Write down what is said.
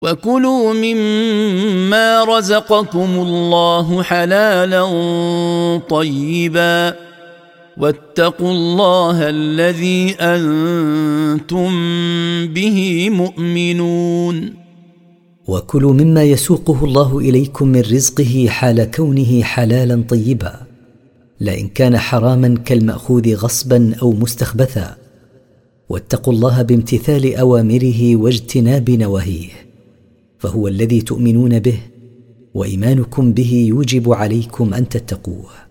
وكلوا مما رزقكم الله حلالا طيبا واتقوا الله الذي أنتم به مؤمنون. وكلوا مما يسوقه الله إليكم من رزقه حال كونه حلالا طيبا، لئن كان حراما كالمأخوذ غصبا أو مستخبثا، واتقوا الله بامتثال أوامره واجتناب نواهيه، فهو الذي تؤمنون به، وإيمانكم به يوجب عليكم أن تتقوه.